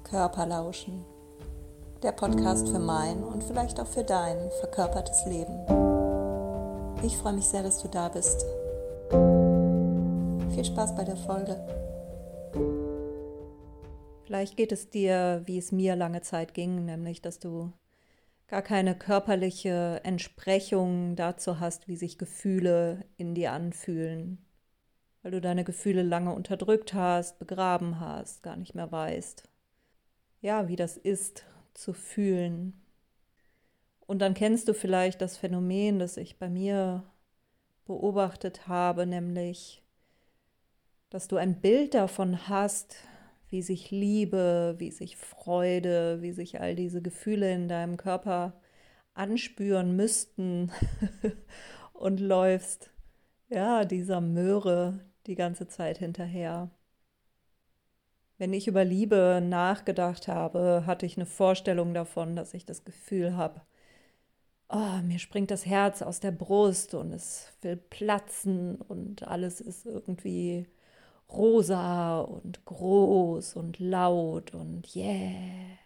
Körperlauschen, der Podcast für mein und vielleicht auch für dein verkörpertes Leben. Ich freue mich sehr, dass du da bist. Viel Spaß bei der Folge. Vielleicht geht es dir, wie es mir lange Zeit ging, nämlich, dass du gar keine körperliche Entsprechung dazu hast, wie sich Gefühle in dir anfühlen, weil du deine Gefühle lange unterdrückt hast, begraben hast, gar nicht mehr weißt, ja, wie das ist, zu fühlen. Und dann kennst du vielleicht das Phänomen, das ich bei mir beobachtet habe, nämlich, dass du ein Bild davon hast, wie sich Liebe, wie sich Freude, wie sich all diese Gefühle in deinem Körper anspüren müssten und läufst, ja, dieser Möhre die ganze Zeit hinterher. Wenn ich über Liebe nachgedacht habe, hatte ich eine Vorstellung davon, dass ich das Gefühl habe, oh, mir springt das Herz aus der Brust und es will platzen und alles ist irgendwie rosa und groß und laut und yeah.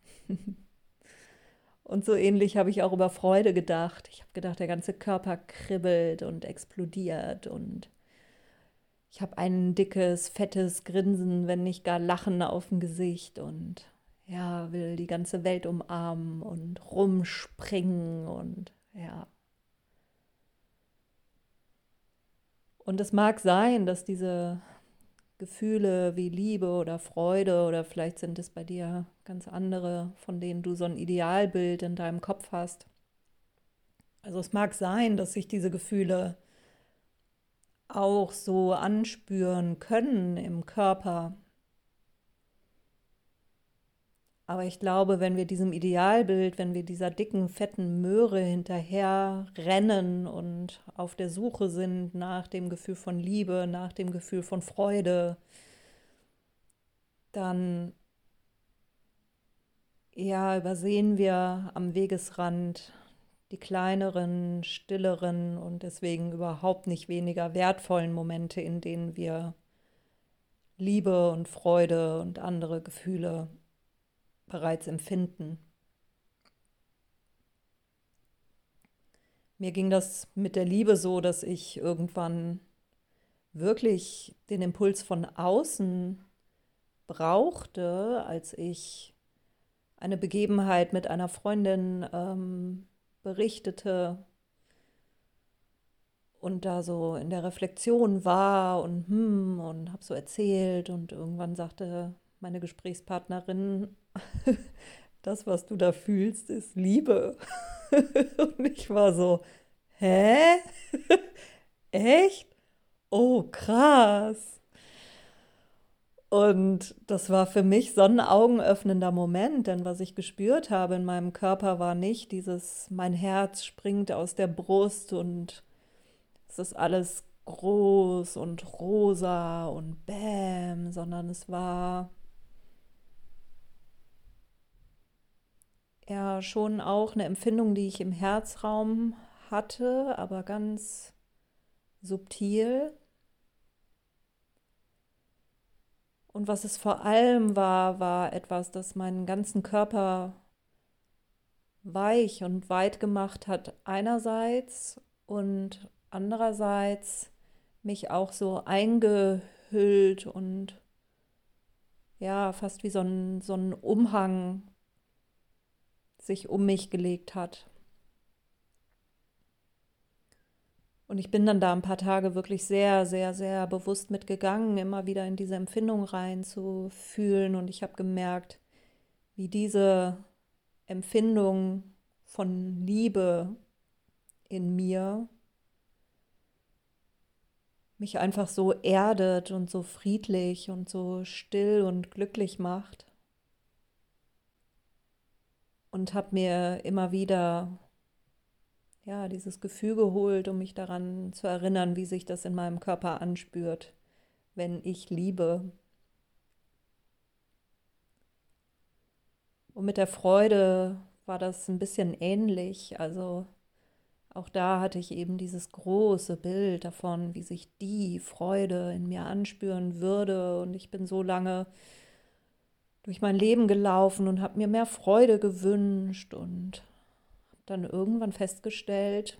Und so ähnlich habe ich auch über Freude gedacht. Ich habe gedacht, der ganze Körper kribbelt und explodiert und ich habe ein dickes, fettes Grinsen, wenn nicht gar Lachen auf dem Gesicht und ja, will die ganze Welt umarmen und rumspringen und ja. Und es mag sein, dass diese Gefühle wie Liebe oder Freude oder vielleicht sind es bei dir ganz andere, von denen du so ein Idealbild in deinem Kopf hast. Also es mag sein, dass sich diese Gefühle auch so anspüren können im Körper. Aber ich glaube, wenn wir diesem Idealbild, wenn wir dieser dicken, fetten Möhre hinterher rennen und auf der Suche sind nach dem Gefühl von Liebe, nach dem Gefühl von Freude, dann ja, übersehen wir am Wegesrand die kleineren, stilleren und deswegen überhaupt nicht weniger wertvollen Momente, in denen wir Liebe und Freude und andere Gefühle bereits empfinden. Mir ging das mit der Liebe so, dass ich irgendwann wirklich den Impuls von außen brauchte, als ich eine Begebenheit mit einer Freundin berichtete und da so in der Reflexion war und habe so erzählt und irgendwann sagte meine Gesprächspartnerin, das, was du da fühlst, ist Liebe. Und ich war so, hä? Echt? Oh, krass. Und das war für mich so ein augenöffnender Moment, denn was ich gespürt habe in meinem Körper war nicht dieses, mein Herz springt aus der Brust und es ist alles groß und rosa und bäm, sondern es war ja schon auch eine Empfindung, die ich im Herzraum hatte, aber ganz subtil. Und was es vor allem war, war etwas, das meinen ganzen Körper weich und weit gemacht hat einerseits und andererseits mich auch so eingehüllt und ja, fast wie so ein Umhang sich um mich gelegt hat. Und ich bin dann da ein paar Tage wirklich sehr, sehr, sehr bewusst mitgegangen, immer wieder in diese Empfindung reinzufühlen. Und ich habe gemerkt, wie diese Empfindung von Liebe in mir mich einfach so erdet und so friedlich und so still und glücklich macht. Und habe mir immer wieder ja, dieses Gefühl geholt, um mich daran zu erinnern, wie sich das in meinem Körper anspürt, wenn ich liebe. Und mit der Freude war das ein bisschen ähnlich. Also auch da hatte ich eben dieses große Bild davon, wie sich die Freude in mir anspüren würde. Und ich bin so lange durch mein Leben gelaufen und habe mir mehr Freude gewünscht und habe dann irgendwann festgestellt,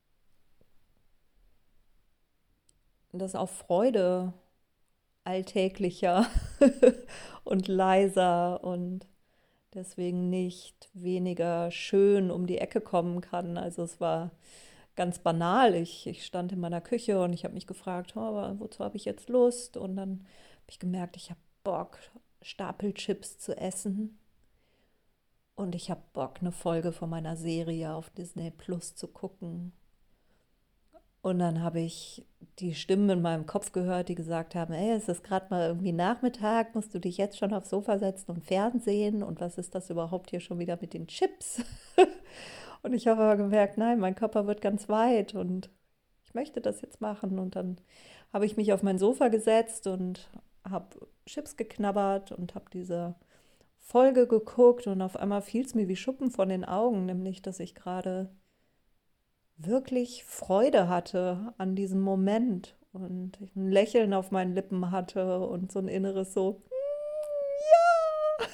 dass auch Freude alltäglicher und leiser und deswegen nicht weniger schön um die Ecke kommen kann. Also es war ganz banal. Ich stand in meiner Küche und ich habe mich gefragt, oh, aber wozu habe ich jetzt Lust? Und dann habe ich gemerkt, ich habe Bock, Stapelchips zu essen. Und ich habe Bock, eine Folge von meiner Serie auf Disney Plus zu gucken. Und dann habe ich die Stimmen in meinem Kopf gehört, die gesagt haben, ey, es ist gerade mal irgendwie Nachmittag, musst du dich jetzt schon aufs Sofa setzen und Fernsehen und was ist das überhaupt hier schon wieder mit den Chips? Und ich habe aber gemerkt, nein, mein Körper wird ganz weit und ich möchte das jetzt machen. Und dann habe ich mich auf mein Sofa gesetzt und habe Chips geknabbert und habe diese Folge geguckt und auf einmal fiel es mir wie Schuppen von den Augen, nämlich, dass ich gerade wirklich Freude hatte an diesem Moment und ich ein Lächeln auf meinen Lippen hatte und so ein inneres so, ja,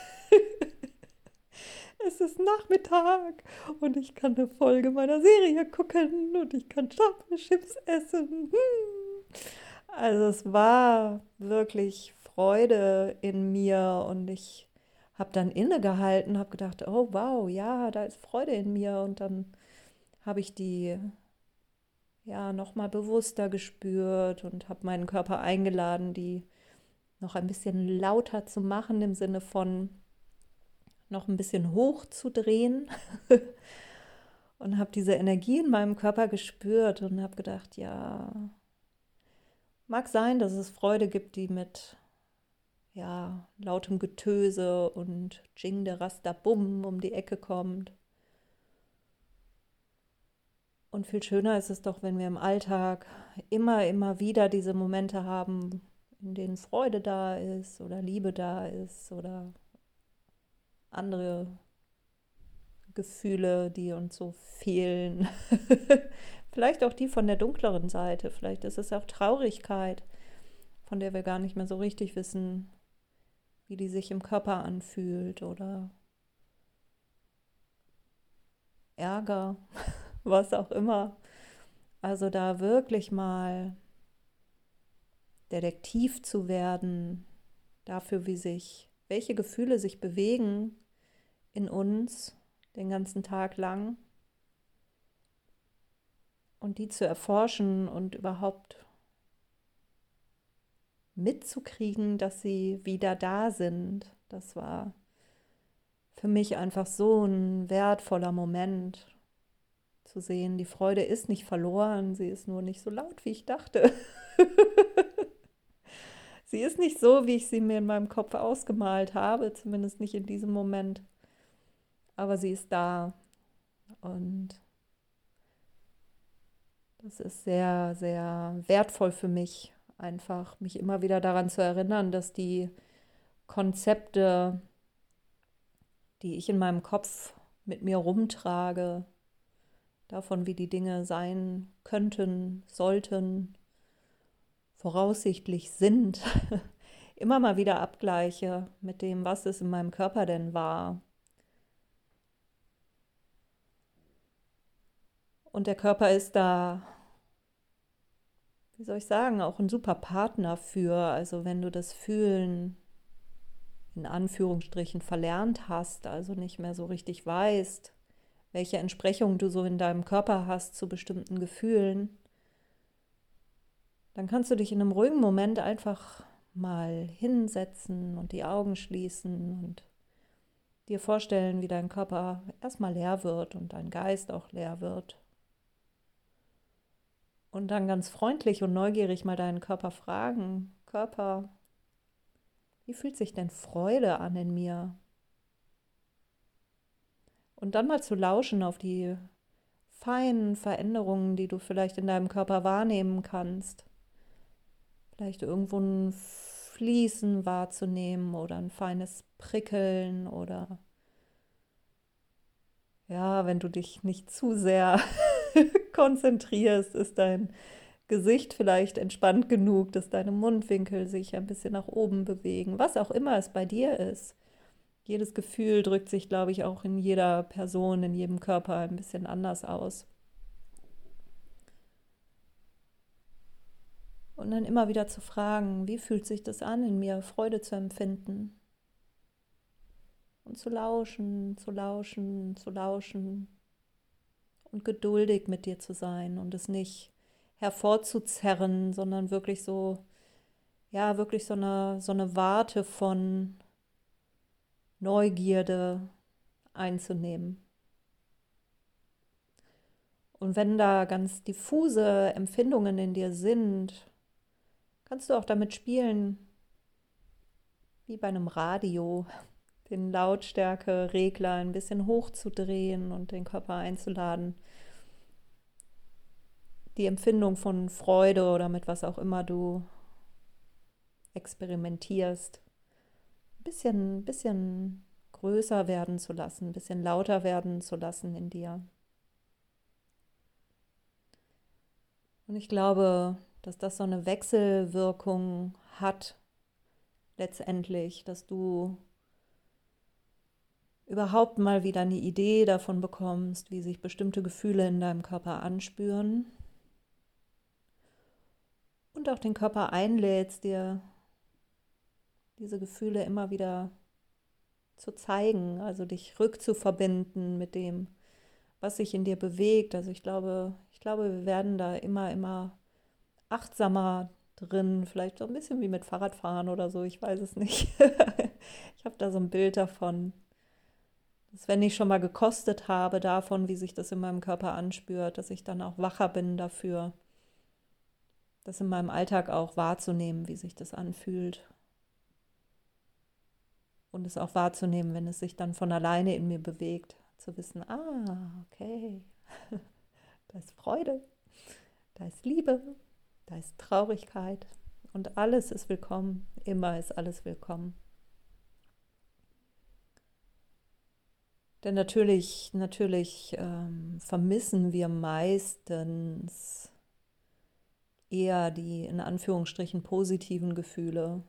es ist Nachmittag und ich kann eine Folge meiner Serie gucken und ich kann Chips essen. Also es war wirklich Freude in mir und ich habe dann innegehalten, habe gedacht, oh wow, ja, da ist Freude in mir und dann habe ich die ja noch mal bewusster gespürt und habe meinen Körper eingeladen, die noch ein bisschen lauter zu machen, im Sinne von noch ein bisschen hoch zu drehen und habe diese Energie in meinem Körper gespürt und habe gedacht, ja, mag sein, dass es Freude gibt, die mit ja, lautem Getöse und Jing der Rasta Bum um die Ecke kommt. Und viel schöner ist es doch, wenn wir im Alltag immer wieder diese Momente haben, in denen Freude da ist oder Liebe da ist oder andere Gefühle, die uns so fehlen. Vielleicht auch die von der dunkleren Seite. Vielleicht ist es auch Traurigkeit, von der wir gar nicht mehr so richtig wissen, wie die sich im Körper anfühlt oder Ärger, was auch immer. Also da wirklich mal Detektiv zu werden dafür, welche Gefühle sich bewegen in uns den ganzen Tag lang und die zu erforschen und überhaupt mitzukriegen, dass sie wieder da sind. Das war für mich einfach so ein wertvoller Moment zu sehen. Die Freude ist nicht verloren, sie ist nur nicht so laut, wie ich dachte. Sie ist nicht so, wie ich sie mir in meinem Kopf ausgemalt habe, zumindest nicht in diesem Moment. Aber sie ist da und das ist sehr, sehr wertvoll für mich, einfach mich immer wieder daran zu erinnern, dass die Konzepte, die ich in meinem Kopf mit mir rumtrage, davon, wie die Dinge sein könnten, sollten, voraussichtlich sind, immer mal wieder abgleiche mit dem, was es in meinem Körper denn war. Und der Körper ist da, wie soll ich sagen, auch ein super Partner für. Also wenn du das Fühlen in Anführungsstrichen verlernt hast, also nicht mehr so richtig weißt, welche Entsprechung du so in deinem Körper hast zu bestimmten Gefühlen, dann kannst du dich in einem ruhigen Moment einfach mal hinsetzen und die Augen schließen und dir vorstellen, wie dein Körper erstmal leer wird und dein Geist auch leer wird. Und dann ganz freundlich und neugierig mal deinen Körper fragen, Körper, wie fühlt sich denn Freude an in mir? Und dann mal zu lauschen auf die feinen Veränderungen, die du vielleicht in deinem Körper wahrnehmen kannst. Vielleicht irgendwo ein Fließen wahrzunehmen oder ein feines Prickeln oder ja, wenn du dich nicht zu sehr konzentrierst, ist dein Gesicht vielleicht entspannt genug, dass deine Mundwinkel sich ein bisschen nach oben bewegen, was auch immer es bei dir ist. Jedes Gefühl drückt sich, glaube ich, auch in jeder Person, in jedem Körper ein bisschen anders aus. Und dann immer wieder zu fragen, wie fühlt sich das an, in mir Freude zu empfinden? Und zu lauschen, zu lauschen, zu lauschen und geduldig mit dir zu sein und es nicht hervorzuzerren, sondern wirklich so, ja, wirklich so eine Warte von Neugierde einzunehmen. Und wenn da ganz diffuse Empfindungen in dir sind, kannst du auch damit spielen, wie bei einem Radio, den Lautstärkeregler ein bisschen hochzudrehen und den Körper einzuladen, die Empfindung von Freude oder mit was auch immer du experimentierst, ein bisschen größer werden zu lassen, ein bisschen lauter werden zu lassen in dir. Und ich glaube, dass das so eine Wechselwirkung hat letztendlich, dass du überhaupt mal wieder eine Idee davon bekommst, wie sich bestimmte Gefühle in deinem Körper anspüren und auch den Körper einlädst, dir diese Gefühle immer wieder zu zeigen, also dich rückzuverbinden mit dem, was sich in dir bewegt. Also ich glaube, wir werden da immer achtsamer drin, vielleicht so ein bisschen wie mit Fahrradfahren oder so, ich weiß es nicht. Ich habe da so ein Bild davon, dass wenn ich schon mal gekostet habe davon, wie sich das in meinem Körper anspürt, dass ich dann auch wacher bin dafür, das in meinem Alltag auch wahrzunehmen, wie sich das anfühlt. Und es auch wahrzunehmen, wenn es sich dann von alleine in mir bewegt, zu wissen, okay, da ist Freude, da ist Liebe, da ist Traurigkeit und alles ist willkommen, immer ist alles willkommen. Denn natürlich vermissen wir meistens eher die in Anführungsstrichen positiven Gefühle.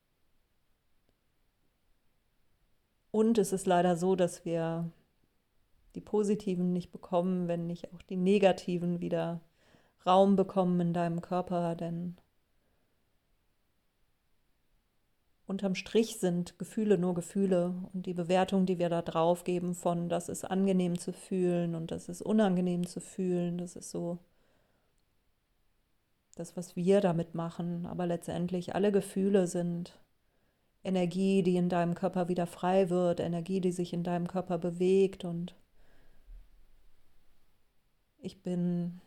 Und es ist leider so, dass wir die positiven nicht bekommen, wenn nicht auch die negativen wieder Raum bekommen in deinem Körper, denn unterm Strich sind Gefühle nur Gefühle und die Bewertung, die wir da drauf geben von, das ist angenehm zu fühlen und das ist unangenehm zu fühlen, das ist so das, was wir damit machen. Aber letztendlich alle Gefühle sind Energie, die in deinem Körper wieder frei wird, Energie, die sich in deinem Körper bewegt. Und ich bin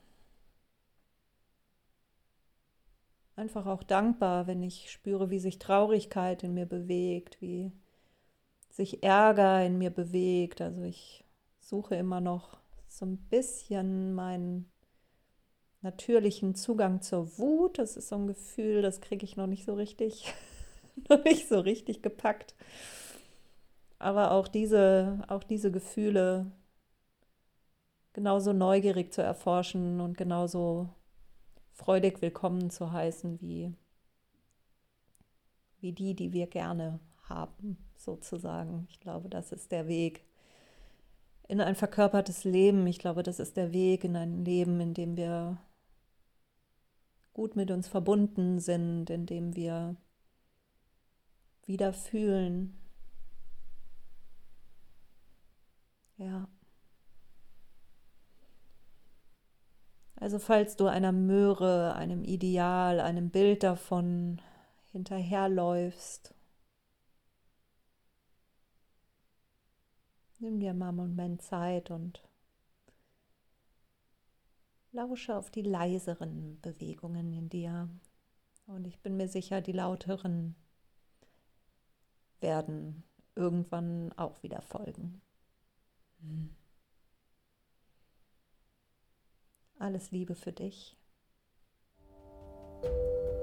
einfach auch dankbar, wenn ich spüre, wie sich Traurigkeit in mir bewegt, wie sich Ärger in mir bewegt. Also ich suche immer noch so ein bisschen meinen natürlichen Zugang zur Wut. Das ist so ein Gefühl, das kriege ich noch nicht so richtig, noch nicht so richtig gepackt. Aber auch diese Gefühle genauso neugierig zu erforschen und genauso freudig willkommen zu heißen wie die wir gerne haben, sozusagen. Ich glaube, das ist der Weg in ein verkörpertes Leben. Ich glaube, das ist der Weg in ein Leben, in dem wir gut mit uns verbunden sind, in dem wir wieder fühlen. Ja. Also falls du einer Möhre, einem Ideal, einem Bild davon hinterherläufst, nimm dir mal einen Moment Zeit und lausche auf die leiseren Bewegungen in dir. Und ich bin mir sicher, die lauteren werden irgendwann auch wieder folgen. Alles Liebe für dich.